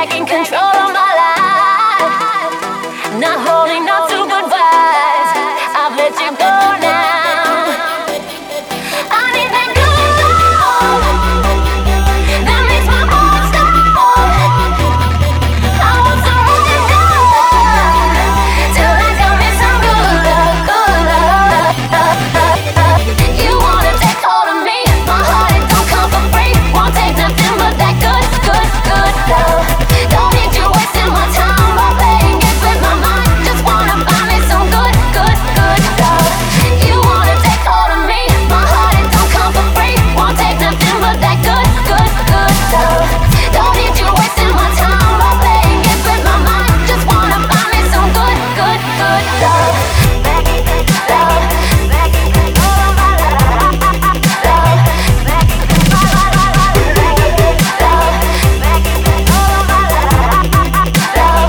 back in control of my life. Not holding on to good vibes. I've let you go now. I need that good love that makes my heart stop. I want some more love till I got me some good love, good love. You wanna take hold of me? My heart it don't come for free. Won't take nothing but that good, good, good love. Don't need you wasting my time or playing games with my mind. Just wanna buy me some good, good, good love. You wanna take hold of me? My heart it don't come for free. Won't take nothing but that good, good, good love. Don't need you wasting my time or playing games with my mind. Just wanna buy me some good, good, good love. Love, back in control of my life. Love, back in control of my life. Love, back in control of my life. Love,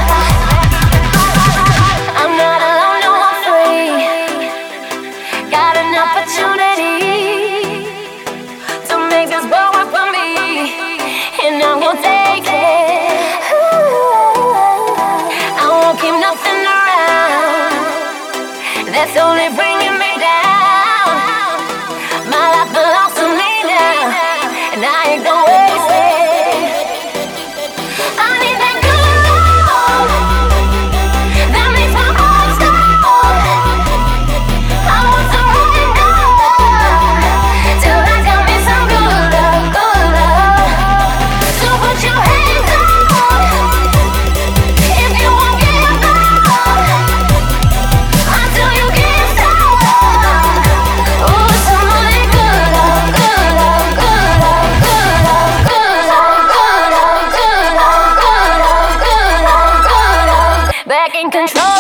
I'm not alone, no, I'm free. Got an opportunity to make this world work for me, and I'm gonna take it. I won't keep nothing around that's only bringing me down. My life belongs to me now, and I ain't gonna waste it. I need that good love that makes my heart stop. I want some more love till I got me some good love, good love. So put your hands up if you won't give up until you get some. Ooh, some of that good love, good love, good love, good love, good love, good love, good love, good love, good love, good love. Back in control.